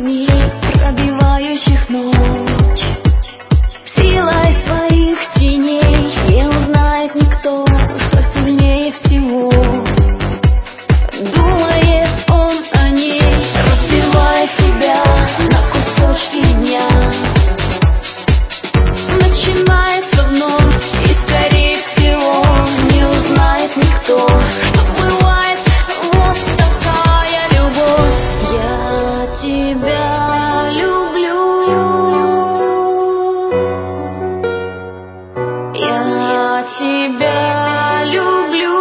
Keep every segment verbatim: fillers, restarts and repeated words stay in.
огней, пробивающих ночь. Силой своих теней не узнает никто, что сильнее всего. Думает он о ней, разбивая себя на кусочки дня. Начинается вновь, и скорее всего не узнает никто, что бывает вот такая любовь. Я тебя люблю, я тебя люблю.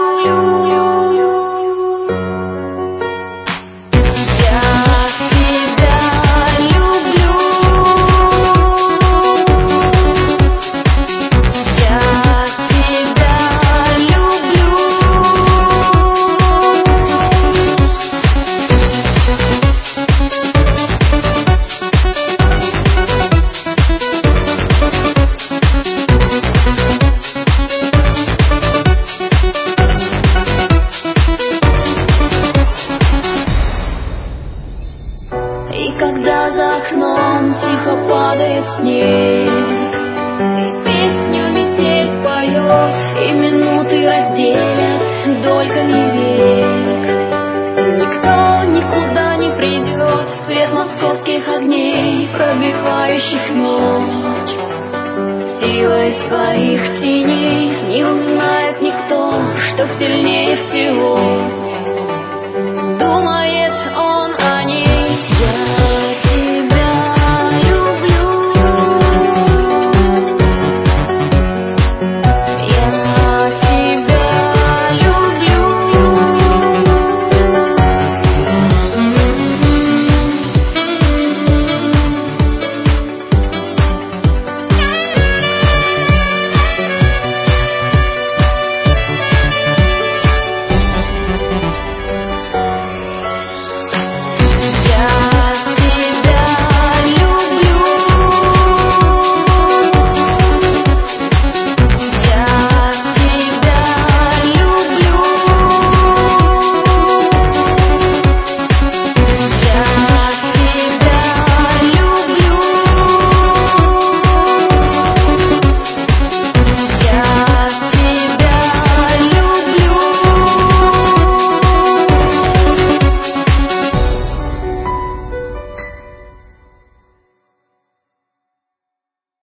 И когда за окном тихо падает снег, и песню метель поет, и минуты разделят дольками век, никто никуда не придет, свет московских огней, пробивающих ночь. Силой своих теней не узнает никто, что сильнее всего.